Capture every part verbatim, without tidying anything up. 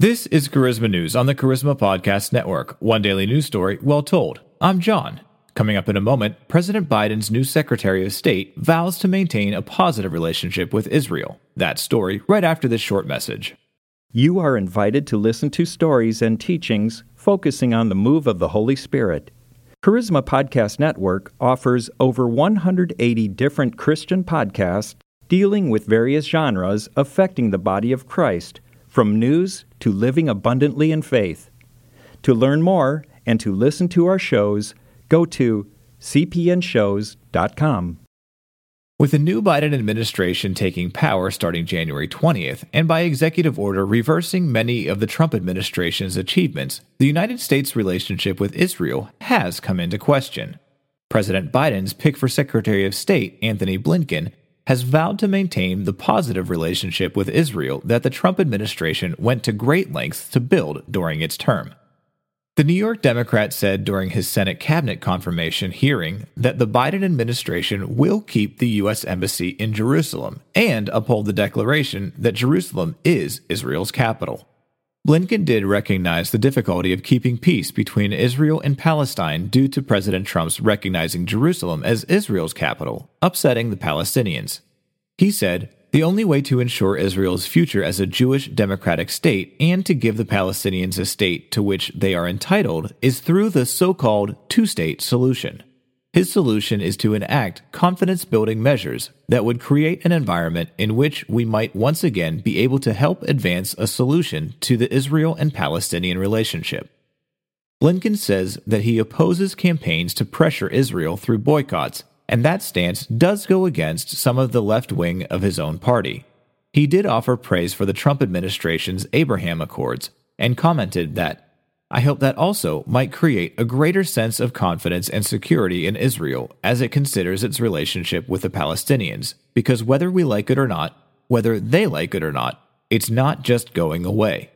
This is Charisma News on the Charisma Podcast Network, one daily news story well told. I'm John. Coming up in a moment, President Biden's new Secretary of State vows to maintain a positive relationship with Israel. That story right after this short message. You are invited to listen to stories and teachings focusing on the move of the Holy Spirit. Charisma Podcast Network offers over one hundred eighty different Christian podcasts dealing with various genres affecting the body of Christ, from news to living abundantly in faith. To learn more and to listen to our shows, go to c p n shows dot com. With the new Biden administration taking power starting January twentieth, and by executive order reversing many of the Trump administration's achievements, the United States' relationship with Israel has come into question. President Biden's pick for Secretary of State, Anthony Blinken, has vowed to maintain the positive relationship with Israel that the Trump administration went to great lengths to build during its term. The New York Democrat said during his Senate cabinet confirmation hearing that the Biden administration will keep the U S Embassy in Jerusalem and uphold the declaration that Jerusalem is Israel's capital. Blinken did recognize the difficulty of keeping peace between Israel and Palestine due to President Trump's recognizing Jerusalem as Israel's capital, upsetting the Palestinians. He said, "The only way to ensure Israel's future as a Jewish democratic state and to give the Palestinians a state to which they are entitled is through the so-called two-state solution." His solution is to enact confidence-building measures that would create an environment in which we might once again be able to help advance a solution to the Israel and Palestinian relationship. Blinken says that he opposes campaigns to pressure Israel through boycotts, and that stance does go against some of the left wing of his own party. He did offer praise for the Trump administration's Abraham Accords and commented that, "I hope that also might create a greater sense of confidence and security in Israel as it considers its relationship with the Palestinians, because whether we like it or not, whether they like it or not, it's not just going away."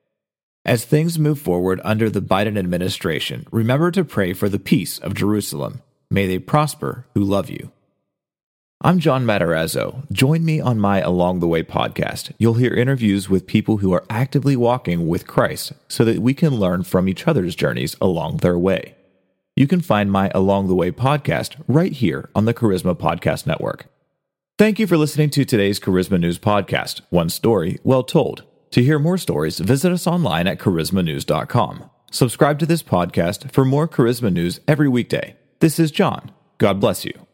As things move forward under the Biden administration, remember to pray for the peace of Jerusalem. May they prosper who love you. I'm John Matarazzo. Join me on my Along the Way podcast. You'll hear interviews with people who are actively walking with Christ so that we can learn from each other's journeys along their way. You can find my Along the Way podcast right here on the Charisma Podcast Network. Thank you for listening to today's Charisma News podcast, one story well told. To hear more stories, visit us online at charisma news dot com. Subscribe to this podcast for more Charisma News every weekday. This is John. God bless you.